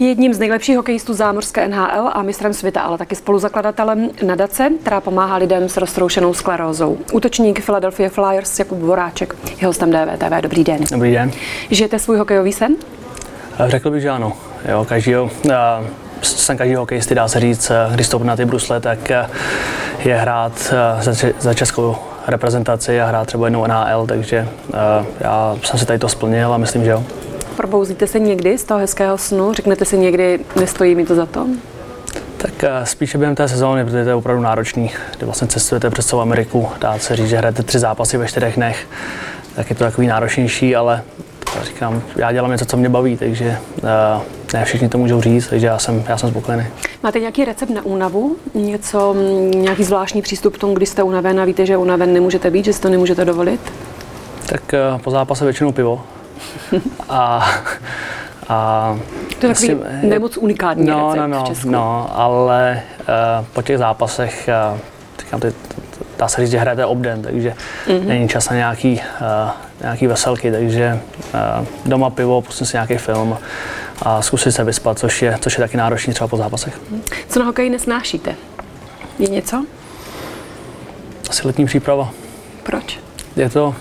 Je jedním z nejlepších hokejistů zámořské NHL a mistrem světa, ale taky spoluzakladatelem nadace, která pomáhá lidem s roztroušenou sklerózou. Útočník Philadelphia Flyers Jakub Voráček je hostem DVTV. Dobrý den. Dobrý den. Žijete svůj hokejový sen? Řekl bych, že ano. Jo, sen každý hokejisty, dá se říct, když stoupne na ty brusle, tak je hrát za českou reprezentaci a hrát třeba jednou NHL, takže já jsem si tady to splnil a myslím, že jo. Probouzíte se někdy z toho hezkého snu? Řeknete si někdy, nestojí mi to za to? Tak spíše během té sezóny, protože to je opravdu náročný, kdy vlastně cestujete přes celou Ameriku, dá se říct, že hrajete 3 zápasy ve 4 dnech, tak je to takový náročnější, ale říkám, já dělám něco, co mě baví, takže ne všichni to můžou říct, takže já jsem spokojený. Máte nějaký recept na únavu? Nějaký zvláštní přístup k tomu, když jste unaven a víte, že unaven nemůžete být, že si to nemůžete dovolit? Tak po zápase většinou pivo. a to je takový nemoc unikátní recept v Česku. No, ale po těch zápasech, říkám, dá se říct, že hrajete obden, takže není čas na nějaký veselky, takže doma pivo, pustím si nějaký film a zkusit se vyspat, což je taky náročný třeba po zápasech. Co na hokeji nesnášíte? Je něco? Asi letní příprava. Proč? Je to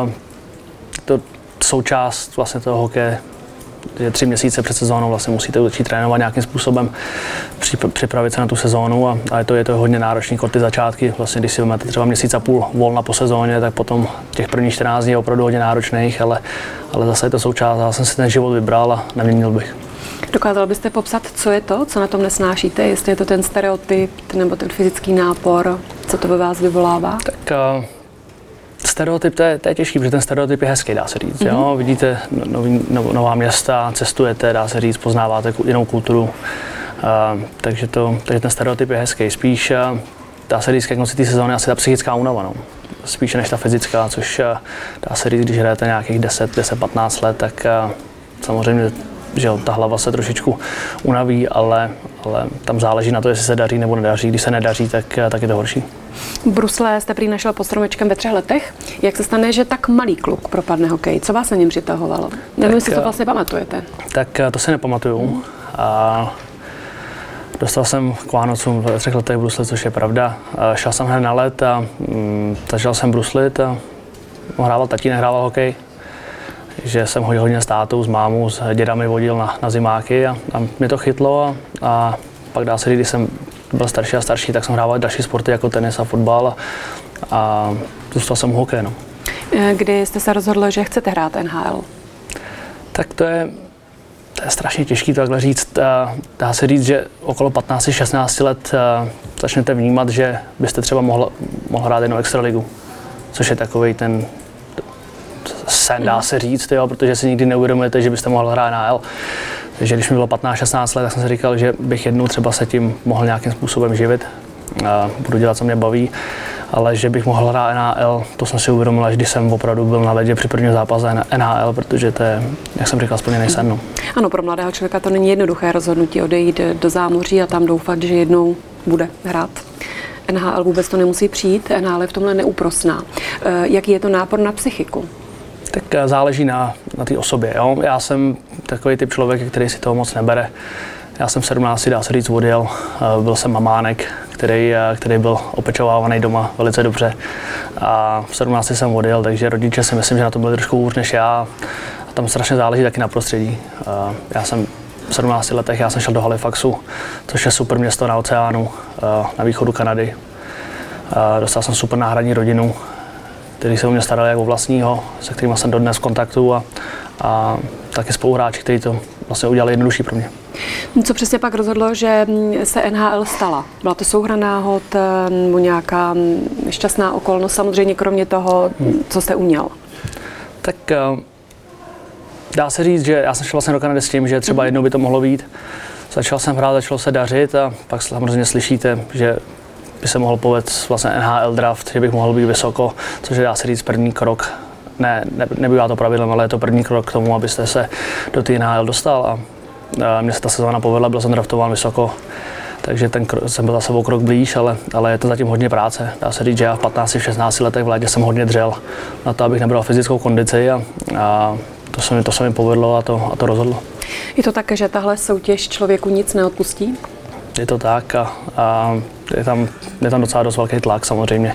součást vlastně toho hokeje, že 3 měsíce před sezónou vlastně musíte začít trénovat nějakým způsobem, připravit se na tu sezónu a je to hodně náročný ty začátky. Vlastně když si vezmete třeba měsíc a půl volna po sezóně, tak potom těch prvních 14 dní je opravdu hodně náročných, ale zase je to součást. Já jsem si ten život vybral a neměnil bych. Dokázal byste popsat, co je to, co na tom nesnášíte? Jestli je to ten stereotyp nebo ten fyzický nápor, co to ve vás vyvolává? Tak stereotyp, to je těžký, protože ten stereotyp je hezký, dá se říct. Jo? Vidíte nová města, cestujete, dá se říct, poznáváte jinou kulturu, takže ten stereotyp je hezký. Spíš dá se říct, ke konci té sezóny asi ta psychická únava, no. Spíše než ta fyzická, což dá se říct, když hrajete nějakých 10-15 let, tak samozřejmě, že ta hlava se trošičku unaví, ale tam záleží na to, jestli se daří nebo nedaří. Když se nedaří, tak je to horší. Brusle jste prý našel pod stromečkem ve 3 letech. Jak se stane, že tak malý kluk propadne hokej? Co vás na něm přitahovalo? Nevím, jestli to vlastně pamatujete. Tak to si nepamatuju. Dostal jsem k Vánocům ve 3 letech brusle, což je pravda. Šel jsem hned na let a začal jsem bruslit a hrával tatínek, hrával hokej. Že jsem hodil hodně s tátou, s mámou, s dědami vodil na zimáky a mě to chytlo a pak dá se říct, když jsem byl starší a starší, tak jsem hrával další sporty jako tenis a fotbal a zůstal jsem hokej. No. Kdy jste se rozhodl, že chcete hrát NHL? Tak to je strašně těžké takhle říct. Dá se říct, že okolo 15-16 let začnete vnímat, že byste třeba mohl hrát jednou extraligu, což je takovej ten sen, dá se říct, jo, protože si nikdy neuvědomujete, že byste mohl hrát NHL. Takže když mi bylo 15-16 let, tak jsem si říkal, že bych jednou třeba se tím mohl nějakým způsobem živit. Budu dělat, co mě baví, ale že bych mohl hrát NHL, to jsem si uvědomil, až když jsem opravdu byl na ledě při prvním zápase NHL, protože to je, jak jsem říkal, splněný sen. No. Ano, pro mladého člověka to není jednoduché rozhodnutí odejít do zámoří a tam doufat, že jednou bude hrát. NHL vůbec to nemusí přijít, NHL je v tomhle neúprosná. Jaký je to nápor na psychiku? Tak záleží na té osobě. Jo? Já jsem takový typ člověk, který si toho moc nebere. Já jsem v 17, dá se říct, odjel. Byl jsem mamánek, který byl opečovávaný doma velice dobře. A v 17 jsem odjel, takže rodiče si myslím, že na to byli trošku hůř než já. A tam strašně záleží taky na prostředí. Já jsem v 17 letech šel do Halifaxu, což je super město na oceánu, na východu Kanady. Dostal jsem super náhradní rodinu, který se o mě staral jako vlastního, se kterými jsem dodnes v kontaktu a taky spoluhráči, kteří to vlastně udělali jednodušší pro mě. Co přesně pak rozhodlo, že se NHL stala? Byla to souhra náhod nebo nějaká šťastná okolnost, samozřejmě kromě toho, co jste uměl? Tak dá se říct, že já jsem šel vlastně do Kanady s tím, že třeba jednou by to mohlo být. Začal jsem hrát, začalo se dařit a pak samozřejmě slyšíte, že by se mohl povést vlastně NHL draft, že bych mohl být vysoko, což je, dá se říct, první krok. Nebývá to pravidlem, ale je to první krok k tomu, abyste se do té NHL dostal. A mně se ta sezóna povedla, byl jsem draftován vysoko, takže jsem byl za sebou krok blíž, ale je to zatím hodně práce. Dá se říct, že já v 15-16 letech v létě jsem hodně dřel na to, abych nebral fyzickou kondici a to se mi povedlo a to rozhodlo. Je to tak, že tahle soutěž člověku nic neodpustí? Je to tak a je tam docela dost velký tlak samozřejmě.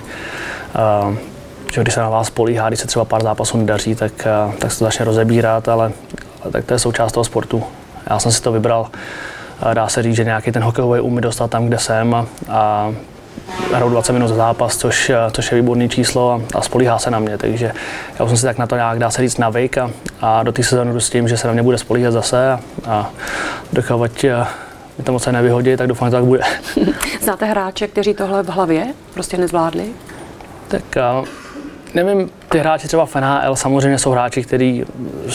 Že když se na vás políhá, když se třeba pár zápasů nedaří, tak se to začne rozebírat, ale tak to je součást toho sportu. Já jsem si to vybral, dá se říct, že nějaký ten hokejový um mi dostal tam, kde jsem a hraju 20 minut za zápas, což je výborný číslo a spolíhá se na mě, takže já jsem si tak na to nějak, dá se říct, navyk a do té sezóny jdu s tím, že se na mě bude spolíhat zase a dokud mi to moc nevyhodí, tak doufám, že to tak bude. Znáte hráče, kteří tohle v hlavě prostě nezvládli? Tak nevím, ty hráči třeba v NHL samozřejmě jsou hráči, kteří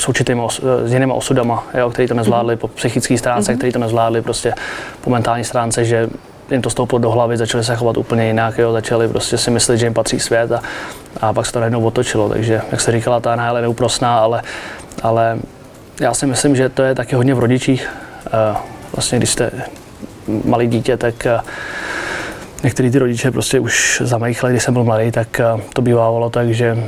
s jinými osudama, jo, kteří to nezvládli po psychické stránce, kteří to nezvládli prostě po mentální stránce, že jim to stouplo do hlavy, začali se chovat úplně jinak, jo, začali prostě si myslet, že jim patří svět a pak se to najednou otočilo, takže jak se říkala, ta NHL je neúprosná, ale já si myslím, že to je taky hodně v rodičích. Vlastně když jste malý dítě, tak některý ty rodiče prostě už za mých let, když jsem byl mladý, tak to bývávalo tak, že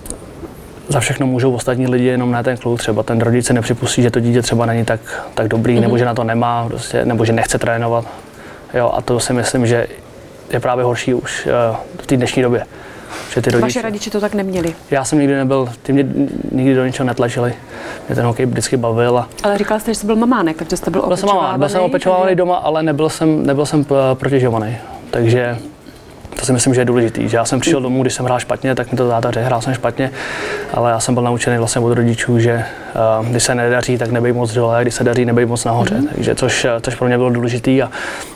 za všechno můžou ostatní lidi, jenom ne ten kluk. Třeba ten rodič se nepřipustí, že to dítě třeba není tak dobrý, nebo že na to nemá, prostě, nebo že nechce trénovat. Jo, a to si myslím, že je právě horší už v té dnešní době. Že ty Vaše rodiče to tak neměli? Já jsem nikdy nebyl, ty mě nikdy do ničeho netlačili. Mě ten hokej vždycky bavil. Ale říkal jste, že jste byl mamánek, takže jste byl opečovávaný? Byl jsem opečovávaný doma, ale nebyl jsem protěžovaný. Takže to si myslím, že je důležitý. Že já jsem přišel domů, když jsem hrál špatně, tak mi to táta řekl, hrál jsem špatně, ale já jsem byl naučený vlastně od rodičů, že když se nedaří, tak nebej moc dole, a když se daří, nebej moc nahoře. Takže což pro mě bylo důležitý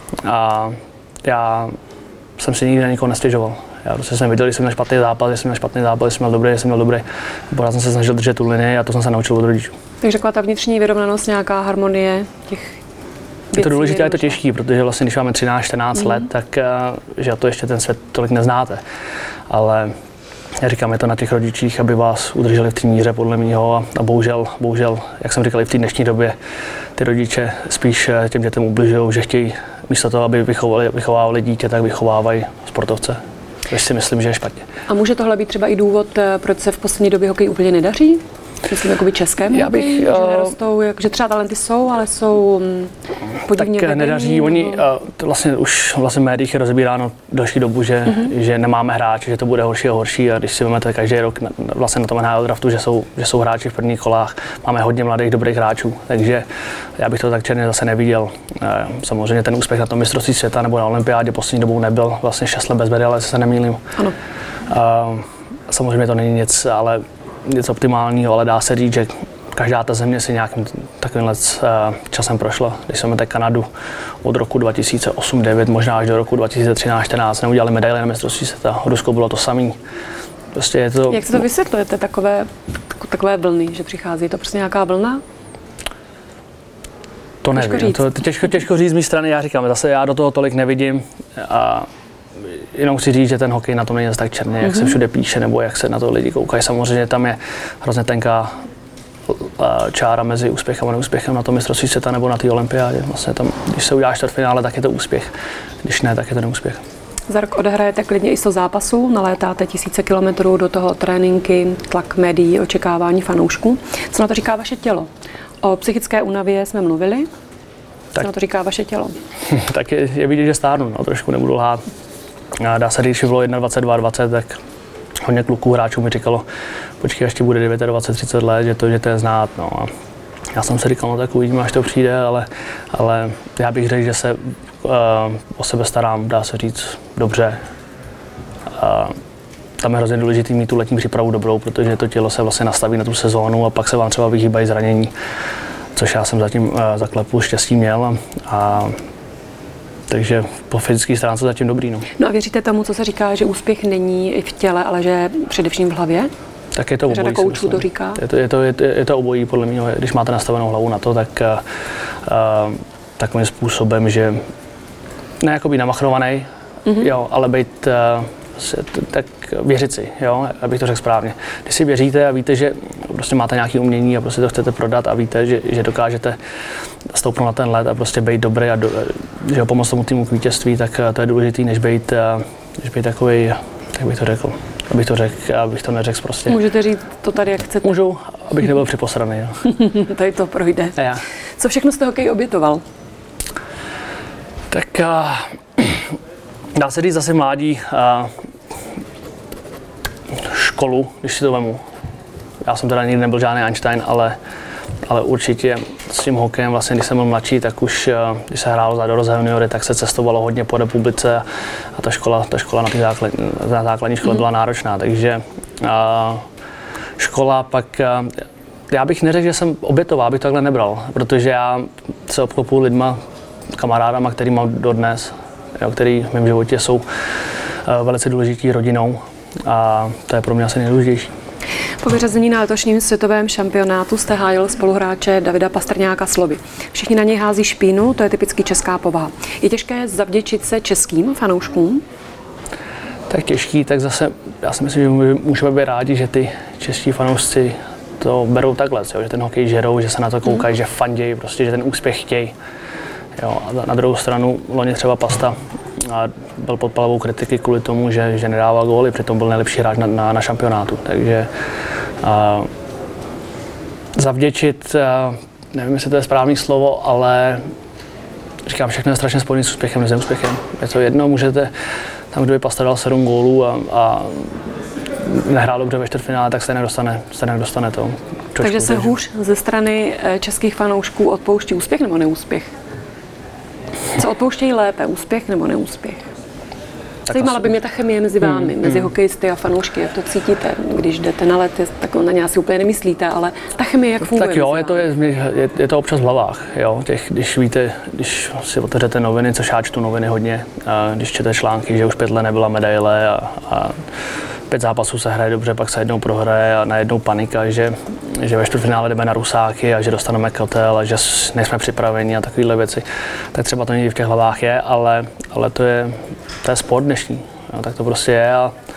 a já jsem si nikdy na nikoho nestěžoval. Já prostě jsem viděl, když jsem měl špatný zápas, jestli jsem měl dobrý. Pořád jsem se snažil držet tu linii a to jsem se naučil od rodičů. Takže taková ta vnitřní vyrovnanost, nějaká harmonie těch je to důležité, je to těžký, protože vlastně když máme 13-14 let, tak že to ještě ten svět tolik neznáte. Ale já říkám, je to na těch rodičích, aby vás udrželi v té míře podle mého a bohužel, jak jsem říkal, i v té dnešní době ty rodiče spíš těm dětem ubližují, že chtějí místo toho, aby vychovávali dítě, tak vychovávají sportovce. Což si myslím, že je špatně. A může tohle být třeba i důvod, proč se v poslední době hokej úplně nedaří? Myslím, jakoby českém hokej, že nerostou, že třeba talenty jsou, ale jsou podivně tak nedaří. Oni vlastně už v médiích je rozebíráno další dobu, že nemáme hráče, že to bude horší a horší a když si vezmete každý rok vlastně na tom NHL draftu, že jsou hráči v prvních kolách, máme hodně mladých dobrých hráčů, takže já bych to tak černě zase neviděl. Samozřejmě ten úspěch na tom mistrovství světa nebo na olympiádě poslední dobou nebyl, vlastně 6 let bez medaile, jestli se nemýlím. Ano. Samozřejmě to není nic optimálního, ale dá se říct, že každá ta země si nějakým takovýmhle časem prošla. Když jsme Kanadu od roku 2008-2009, možná až do roku 2013-2014 neudělali medaile na mistrovství světa. Rusko bylo to samý. Prostě je to... Jak se to vysvětlujete, takové vlny, že přichází? Je to prostě nějaká vlna? To nevím, těžko říct z mé strany, já říkám, zase já do toho tolik nevidím a jenom chci říct, že ten hokej na tom není tak černý, jak se všude píše, nebo jak se na to lidi koukají. Samozřejmě tam je hrozně tenká čára mezi úspěchem a neúspěchem na tom mistrovství světa nebo na té olympiádě. Vlastně tam, když se uděláš čtvrtfinále, tak je to úspěch, když ne, tak je to neúspěch. Za rok odehrajete klidně i 100 zápasů, nalétáte tisíce kilometrů, do toho tréninky, tlak médií, očekávání fanoušků. Co na to říká vaše tělo? O psychické únavě jsme mluvili. Co na to říká vaše tělo? Tak je vidět, že stárnu, trošku nebudu lhát. Dá se říct, že bylo 21, 22, tak hodně kluků, hráčů mi říkalo, počkej, až ti bude 29, 30 let, že to je znát. No. A já jsem si říkal, no tak uvidíme, až to přijde, ale já bych řekl, že se o sebe starám, dá se říct, dobře. Tam je hrozně důležité mít tu letní přípravu dobrou, protože to tělo se vlastně nastaví na tu sezónu a pak se vám třeba vyhýbají zranění, což já jsem zatím zaklepu štěstí měl. Takže po fyzické stránce zatím dobrý. No a věříte tomu, co se říká, že úspěch není i v těle, ale že především v hlavě? Tak je to obojí. Řada koučů to říká. Je to obojí, podle mě, když máte nastavenou hlavu na to, tak takovým způsobem, že ne jako být namachrovaný, jo, ale být tak věřit si, jo, abych to řekl správně. Když si věříte a víte, že prostě máte nějaké umění a prostě to chcete prodat a víte, že dokážete stoupnout na ten led a prostě být dobrý a že pomoct tomu týmu k vítězství, tak to je důležitý, než být takový, jak bych to řekl, abych to neřekl prostě. Můžete říct to tady, jak chcete? Můžu, abych nebyl připosraný. Jo. Tady to projde. A já. Co všechno jste hokej obětoval? Tak dá se říct zase mládí školu, když si to vemu. Já jsem teda nikdy nebyl žádný Einstein, ale určitě s tím hokejem, vlastně, když jsem byl mladší, tak už, když se hrálo za dorost juniory, tak se cestovalo hodně po republice a ta škola na základní škole byla náročná, takže škola pak, já bych neřekl, že jsem obětoval, abych to takhle nebral, protože já se obklopuji lidma, kamarádama, který mám dodnes, který v mém životě jsou velice důležitý rodinou a to je pro mě asi nejdůležitější. Po vyřazení na letošním světovém šampionátu jste hájil spoluhráče Davida Pastrňáka slovy. Všichni na něj hází špínu, to je typicky česká povaha. Je těžké zavděčit se českým fanouškům? Tak těžký, tak zase já si myslím, že můžeme být rádi, že ty čeští fanoušci to berou takhle, že ten hokej žerou, že se na to koukají, že fandějí, prostě, že ten úspěch chtějí. Jo, a na druhou stranu loni třeba Pasta byl pod palbou kritiky kvůli tomu, že nedával góly, přitom byl nejlepší hráč na šampionátu. Takže zavděčit, nevím, jestli to je správné slovo, ale říkám, všechno je strašně spojené s úspěchem, s neúspěchem. Je to jedno, můžete, tam kdyby Pasta dal 7 gólů a nehrál dobře ve čtvrtfinále, tak stejně dostane to. Takže se hůř ze strany českých fanoušků odpouští úspěch nebo neúspěch? Co odpouštějí lépe, úspěch nebo neúspěch? Zajímala by mě ta chemie mezi vámi, mezi hokejisty a fanoušky, jak to cítíte, když jdete na let, tak na ně asi úplně nemyslíte, ale ta chemie, jak funguje? Tak jo, je to občas v hlavách, jo, když víte, když si otevřete noviny, což já čtu noviny hodně, když čtete články, že už 5 let nebyla medaile a 5 zápasů se hraje dobře, pak se jednou prohraje a najednou panika, že ve čtvrtfinále jdeme na Rusáky a že dostaneme kotel a že nejsme připraveni a takovéhle věci. Tak třeba to někdy v těch hlavách je, ale to je sport dnešní. No, tak to prostě je,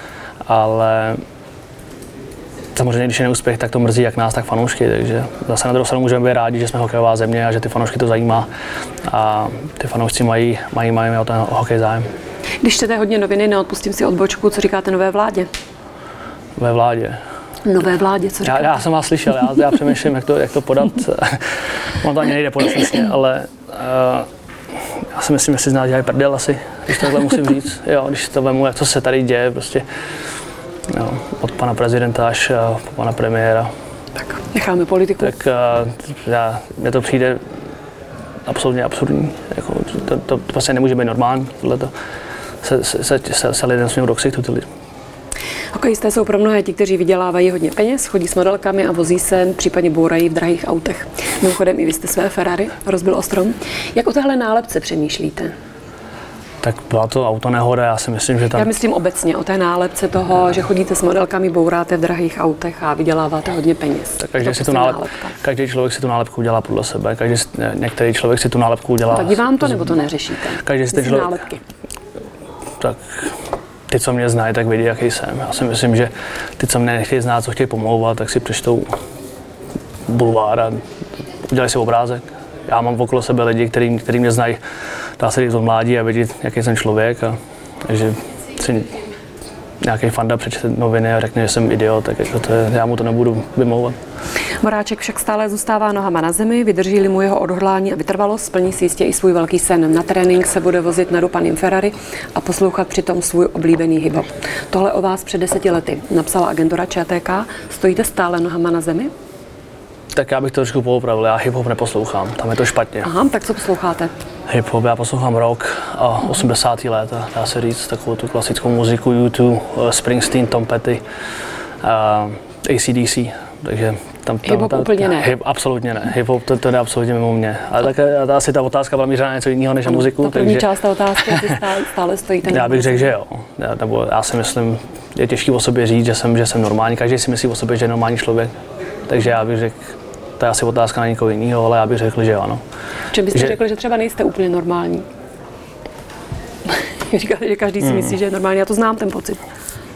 ale samozřejmě, když je neúspěch, tak to mrzí jak nás, tak fanoušky. Takže zase na druhou stranu můžeme být rádi, že jsme hokejová země a že ty fanoušky to zajímá a ty fanoušci mají o ten hokej zájem. Když čtete hodně noviny, neodpustím si odbočku, co říkáte nové vládě? Nové vládě? Nové vládě, co říkáte? Já jsem vás slyšel, já přemýšlím, jak to podat. On to ani nejde podat přesně, ale já si myslím, že si z nás dělají prdel asi, když tohle musím říct. Jo, když to vemu, co se tady děje, prostě jo, od pana prezidenta až po pana premiéra. Tak necháme politiku. Tak mně to přijde absolutně absurdní. Jako, to prostě nemůže být normální. Tohleto se lidem smějou do ksichtu ty lidi. Hokejisté jsou pro mnohé ti, kteří vydělávají hodně peněz, chodí s modelkami a vozí se, případně bourají v drahých autech. Mimochodem i vy jste své Ferrari rozbil o strom. Jak o téhle nálepce přemýšlíte? Tak byla to autonehoda, já si myslím, že tam... Já myslím obecně o té nálepce toho, že chodíte s modelkami, bouráte v drahých autech a vyděláváte hodně peněz. Tak každý člověk si tu nálepku udělá podle sebe, některý člověk si tu nálepku udělá... Vadí vám to, nebo to neřešíte? Každý si ten nálepky. Tak ty, co mě znají, tak vědí, jaký jsem. Já si myslím, že ty, co mě nechtějí znát, co chtějí pomlouvat, tak si přečtou bulvár a udělají si obrázek. Já mám okolo sebe lidi, kteří mě znají, dá se říct od mládí a vědět, jaký jsem člověk. Takže si nějaký fanda přečte noviny a řekne, že jsem idiot, tak jako já mu to nebudu vymlouvat. Moráček však stále zůstává nohama na zemi, vydrží-li mu jeho odhodlání a vytrvalost, splní si jistě i svůj velký sen. Na trénink se bude vozit nadupaným Ferrari a poslouchat přitom svůj oblíbený hip-hop. Tohle o vás před 10 lety napsala agentura ČTK. Stojíte stále nohama na zemi? Tak já bych to trošku poopravil, já hip-hop neposlouchám, tam je to špatně. Aha, tak co posloucháte? Hip-hop, já poslouchám rock a 80. let, dá se říct, takovou tu klasickou muziku, U2, Springsteen, Tom Petty, AC/DC, takže tam hip-hop úplně ne? Absolutně ne, hip-hop to jde absolutně mimo mě. Ale také asi ta otázka byla mířena na něco jiného než na muziku. Ta první část té otázky, stále stojíte. Já bych řekl, že jo, nebo já si myslím, je těžké o sobě říct, že jsem normální, každý si myslí o sobě, že je normální člověk, takže já bych řekl, to je asi otázka na někoho jiného, ale já bych řekl, že jo, ano. Čím byste řekl, že třeba nejste úplně normální? Říkáte, že každý si myslí, že je normální, já to znám, ten pocit.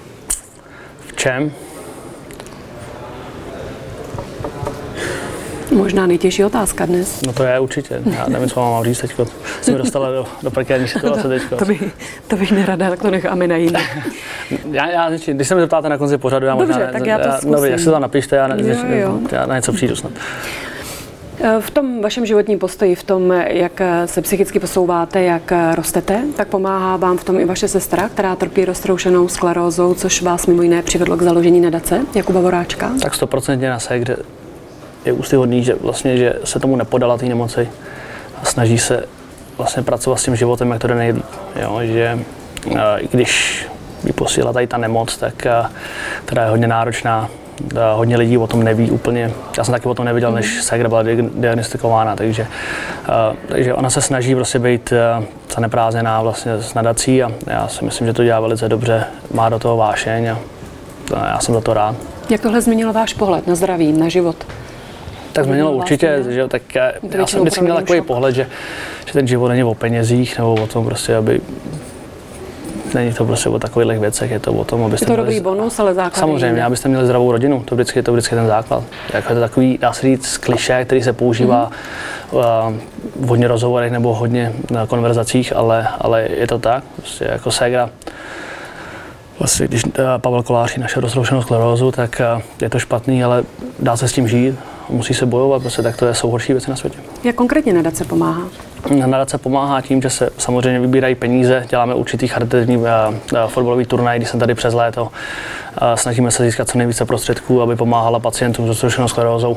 V čem? Možná nejtěžší otázka dnes. No to je určitě. Já nevím, co mám říct teďko. Jsem dostala do prekérní situace teďko. To bych nerada, tak to necháme na jiné. já když se mi zeptáte na konci pořadu, já dobře, možná... tak já to zkusím. No, jak si to napište, já na něco přijdu snad. V tom vašem životním postoji, v tom, jak se psychicky posouváte, jak rostete, tak pomáhá vám v tom i vaše sestra, která trpí roztroušenou sklerózou, což vás mimo jiné přivedlo k založení nadace Jakuba Voráčka. Tak 100% na ségře je úctyhodný, že se tomu nepodala té nemoci a snaží se vlastně pracovat s tím životem, jak to jde nejlíp. Jo, že i když jí posílá tady ta nemoc, tak která je hodně náročná, hodně lidí o tom neví úplně. Já jsem taky o tom nevěděl, než ségra byla diagnostikována, takže ona se snaží prostě být zaneprázdněná vlastně s nadací a já si myslím, že to dělá velice dobře, má do toho vášeň a já jsem za to rád. Jak tohle změnilo váš pohled na zdraví, na život? Tak změnilo určitě, že tak já jsem vždycky měl takový pohled, že ten život není o penězích nebo o tom prostě, aby není to prostě o takových věcech, je to o tom, abyste měli... Je to dobrý bonus, ale základ. Samozřejmě, abyste měli zdravou rodinu, to vždycky ten základ. Jako je to takový, dá se říct, klišé, který se používá v hodně rozhovorech nebo hodně na konverzacích, ale je to tak, prostě jako ségra. Vlastně, když Pavel Kolář našel roztroušenou sklerózu, tak je to špatný, ale dá se s tím žít, musí se bojovat, prostě tak to jsou horší věci na světě. Jak konkrétně nadace pomáhá? Nadace pomáhá tím, že se samozřejmě vybírají peníze, děláme určitý charitativní fotbalový turnaj, když jsem tady přes léto. Snažíme se získat co nejvíce prostředků, aby pomáhala pacientům s roztroušenou sklerózou.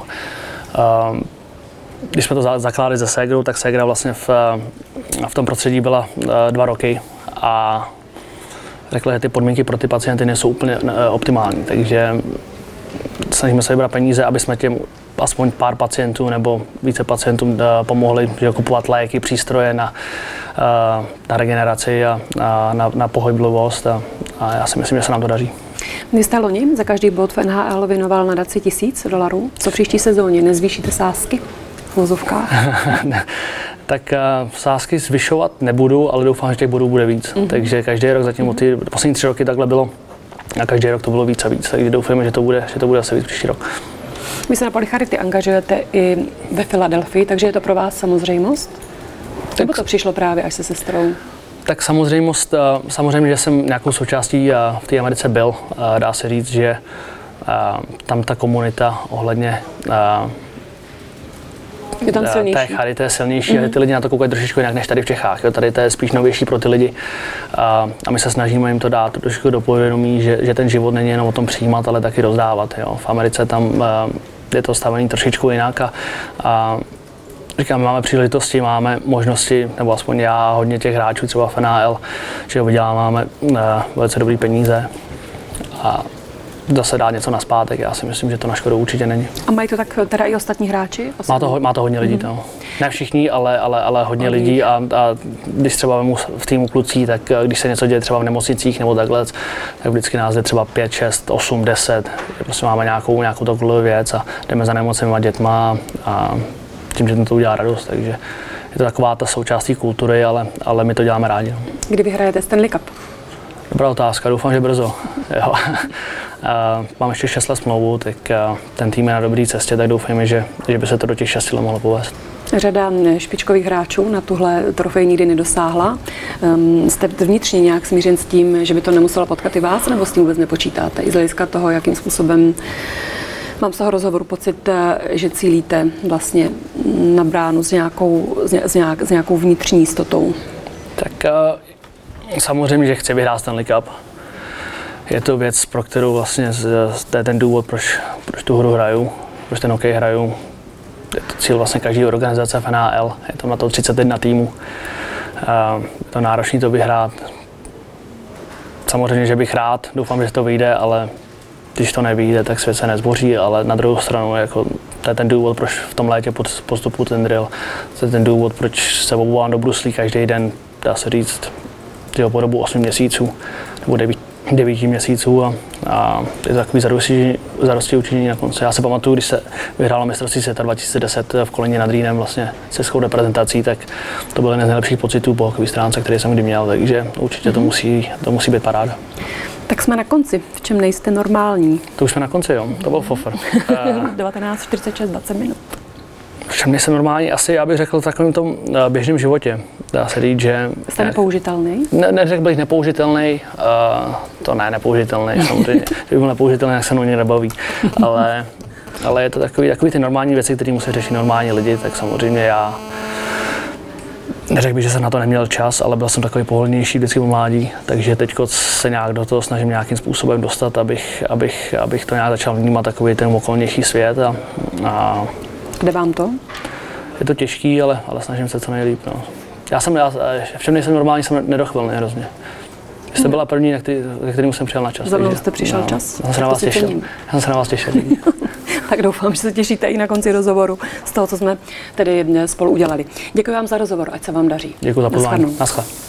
Když jsme to zakládali se ségrou, tak ségra vlastně v tom prostředí byla 2 roky a řekla, že ty podmínky pro ty pacienty nejsou úplně optimální, takže snažíme se vybrat peníze, aby jsme těm aspoň pár pacientů nebo více pacientům pomohli, že kupovat léky, přístroje na regeneraci a na pohyblivost a já si myslím, že se nám to daří. Vy jste loni za každý bod v NHL věnoval nadaci $1000. Co příští sezóně? Nezvýšíte sázky v vozovkách? Tak sázky zvyšovat nebudu, ale doufám, že těch bodů bude víc. Takže každý rok zatím ty poslední 3 roky takhle bylo a každý rok to bylo víc a víc. Takže doufáme, že to bude asi víc příští rok. Vy se na Polycharity angažujete i ve Filadelfii, takže je to pro vás samozřejmost? Nebo to přišlo právě až se sestrou? Tak samozřejmě, že jsem nějakou součástí v té Americe byl. Dá se říct, že tam ta komunita ohledně je tam silnější. Té charity je silnější a ty lidi na to koukají trošičku jinak než tady v Čechách. Jo. Tady to je spíš novější pro ty lidi a my se snažíme jim to dát trošičku do povědomí, že ten život není jenom o tom přijímat, ale taky rozdávat. Jo. V Americe tam je to stavený trošičku jinak a říkám, máme příležitosti, máme možnosti, nebo aspoň já a hodně těch hráčů třeba v NHL, že vyděláváme velice dobrý peníze a zase dát něco naspátek, já si myslím, že to na škodu určitě není. A mají to tak teda i ostatní hráči? Má to hodně lidí, ne všichni, ale hodně lidí a když třeba vemu v týmu klucí, tak když se něco děje třeba v nemocnicích nebo takhle, tak vždycky nás jde třeba 5, 6, 8, 10, prostě máme nějakou takovou věc a jdeme za nemocnými dětma a tím, že to udělá radost, takže je to taková ta součástí kultury, ale my to děláme rádi. Kdy vyhrajete Stanley Cup? Dobrá otázka, doufám, že brzo. Jo. Mám ještě 6 let smlouvu, tak ten tým je na dobré cestě, tak doufejme, že by se to do těch 6 let mohlo povést. Řada špičkových hráčů na tuhle trofej nikdy nedosáhla. Jste vnitřně nějak smířen s tím, že by to nemuselo potkat i vás, nebo s tím vůbec nepočítáte? I z hlediska toho, jakým způsobem mám z toho rozhovoru pocit, že cílíte vlastně na bránu s nějakou vnitřní jistotou. Tak samozřejmě, že chci vyhrát Stanley Cup. Je to věc, pro kterou vlastně to je ten důvod, proč tu hru hraju, proč ten hokej hraju. Je to cíl vlastně každé organizace v NHL, je tam na to 31 týmů. Je to náročné to vyhrát. Samozřejmě, že bych rád, doufám, že to vyjde, ale když to nevyjde, tak svět se nezboří, ale na druhou stranu jako, to je ten důvod, proč v tom létě postupuji ten drill. To je ten důvod, proč se obuvám do bruslí každý den, dá se říct, po dobu 8 měsíců nebo 9 měsíců a je to takový zadosti učinění na konci. Já se pamatuju, když se vyhrálo mistrovství světa 2010 v Kolíně nad Rýnem vlastně se českou reprezentací, tak to byl jeden z nejlepších pocitů po hokejové stránce, který jsem kdy měl, takže určitě to musí být paráda. Tak jsme na konci. V čem nejste normální? To už jsme na konci, jo. To byl fofr. 19:46, 20 minut. V čem nejsem normální? Asi já bych řekl v takovém tom běžném životě. Dá se říct, že... Jste nepoužitelný? Neřekl bych nepoužitelný, to ne, nepoužitelný, samozřejmě. Kdyby byl nepoužitelný, tak se mnou nikdo nebaví. Ale je to takový ty normální věci, které musí řešit normální lidi, tak samozřejmě já neřekl bych, že jsem na to neměl čas, ale byl jsem takový pohodlnější vždycky v mládí, takže teď se nějak do toho snažím nějakým způsobem dostat, abych to nějak začal vnímat takový ten okolnější svět. A Jde vám to? je to těžký, ale snažím se co nejlíp. No. Já v čem nejsem normální, jsem nedochvilný hrozně. Vy jste byla první, ke kterému jsem přijel na čas. Za mnou jste přišel čas. Já jsem se na vás těšil. Tak doufám, že se těšíte i na konci rozhovoru z toho, co jsme tedy spolu udělali. Děkuji vám za rozhovor, ať se vám daří. Děkuji za pozvání. Naschle.